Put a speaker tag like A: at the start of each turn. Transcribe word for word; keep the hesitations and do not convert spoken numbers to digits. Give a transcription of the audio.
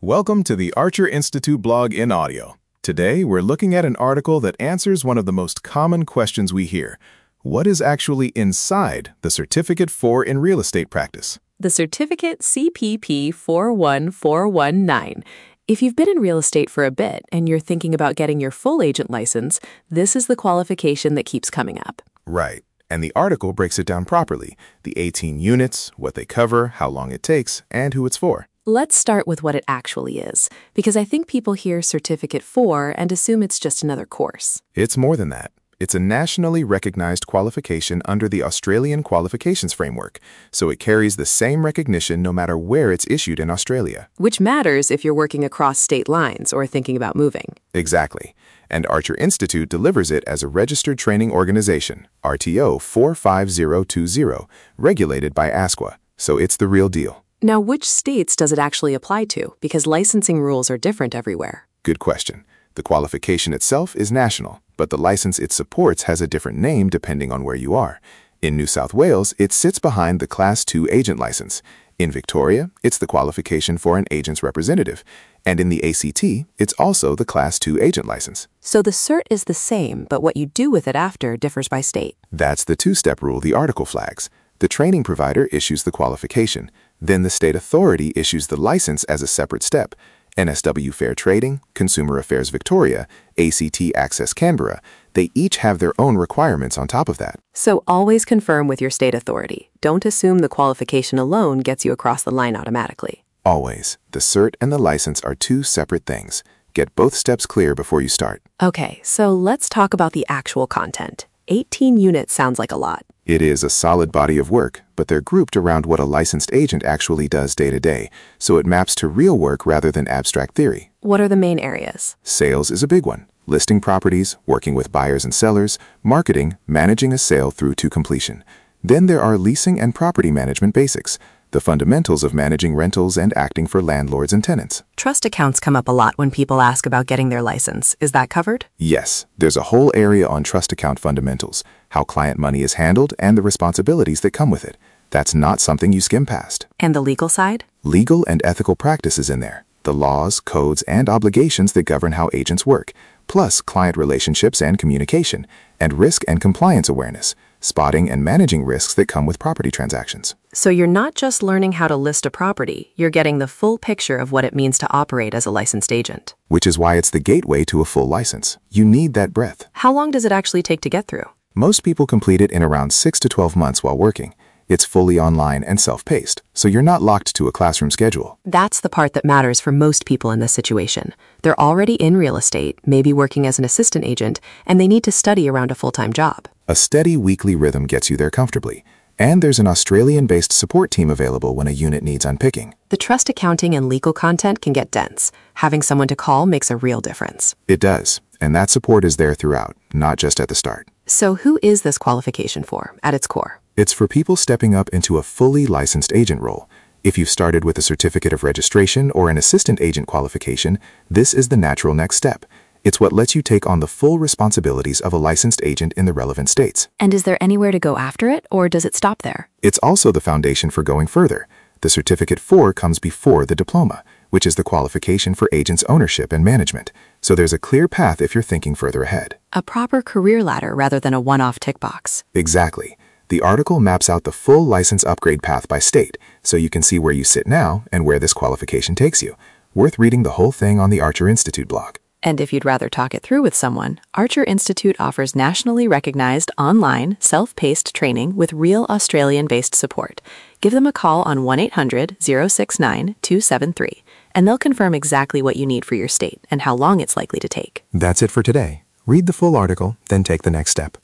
A: Welcome to the Archer Institute blog in audio. Today, we're looking at an article that answers one of the most common questions we hear. What is actually inside the Certificate four in Real Estate Practice?
B: The Certificate C P P four one four one nine. If you've been in real estate for a bit and you're thinking about getting your full agent license, this is the qualification that keeps coming up.
A: Right. And the article breaks it down properly. The eighteen units, what they cover, how long it takes, and who it's for.
B: Let's start with what it actually is, because I think people hear Certificate four and assume it's just another course.
A: It's more than that. It's a nationally recognized qualification under the Australian Qualifications Framework, so it carries the same recognition no matter where it's issued in Australia.
B: Which matters if you're working across state lines or thinking about moving.
A: Exactly. And Archer Institute delivers it as a registered training organization, R T O four five zero two zero, regulated by ASQA, so it's the real deal.
B: Now, which states does it actually apply to? Because licensing rules are different everywhere.
A: Good question. The qualification itself is national, but the license it supports has a different name depending on where you are. In New South Wales, it sits behind the Class two agent license. In Victoria, it's the qualification for an agent's representative. And in the A C T, it's also the Class two agent license.
B: So the cert is the same, but what you do with it after differs by state.
A: That's the two-step rule the article flags. The training provider issues the qualification. Then the state authority issues the license as a separate step. N S W Fair Trading, Consumer Affairs Victoria, A C T Access Canberra, they each have their own requirements on top of that.
B: So always confirm with your state authority. Don't assume the qualification alone gets you across the line automatically.
A: Always. The cert and the license are two separate things. Get both steps clear before you start.
B: Okay, so let's talk about the actual content. eighteen units sounds like a lot.
A: It is a solid body of work, but they're grouped around what a licensed agent actually does day to day, so it maps to real work rather than abstract theory.
B: What are the main areas?
A: Sales is a big one. Listing properties, working with buyers and sellers, marketing, managing a sale through to completion. Then there are leasing and property management basics, the fundamentals of managing rentals and acting for landlords and tenants.
B: Trust accounts come up a lot when people ask about getting their license. Is that covered?
A: Yes, there's a whole area on trust account fundamentals, how client money is handled and the responsibilities that come with it. That's not something you skim past.
B: And the legal side?
A: Legal and ethical practices in there, the laws, codes, and obligations that govern how agents work, plus client relationships and communication, and risk and compliance awareness, spotting and managing risks that come with property transactions.
B: So you're not just learning how to list a property, you're getting the full picture of what it means to operate as a licensed agent.
A: Which is why it's the gateway to a full license. You need that breadth.
B: How long does it actually take to get through?
A: Most people complete it in around six to twelve months while working. It's fully online and self-paced, so you're not locked to a classroom schedule.
B: That's the part that matters for most people in this situation. They're already in real estate, maybe working as an assistant agent, and they need to study around a full-time job.
A: A steady weekly rhythm gets you there comfortably. And there's an Australian-based support team available when a unit needs unpicking.
B: The trust accounting and legal content can get dense. Having someone to call makes a real difference.
A: It does, and that support is there throughout, not just at the start.
B: So who is this qualification for, at its core?
A: It's for people stepping up into a fully licensed agent role. If you've started with a certificate of registration or an assistant agent qualification, this is the natural next step. It's what lets you take on the full responsibilities of a licensed agent in the relevant states.
B: And is there anywhere to go after it, or does it stop there?
A: It's also the foundation for going further. The Certificate four comes before the diploma, which is the qualification for agents' ownership and management. So there's a clear path if you're thinking further ahead.
B: A proper career ladder rather than a one-off tick box.
A: Exactly. The article maps out the full license upgrade path by state, so you can see where you sit now and where this qualification takes you. Worth reading the whole thing on the Archer Institute blog.
B: And if you'd rather talk it through with someone, Archer Institute offers nationally recognized online, self-paced training with real Australian-based support. Give them a call on one eight hundred, zero six nine, two seven three, and they'll confirm exactly what you need for your state and how long it's likely to take.
A: That's it for today. Read the full article, then take the next step.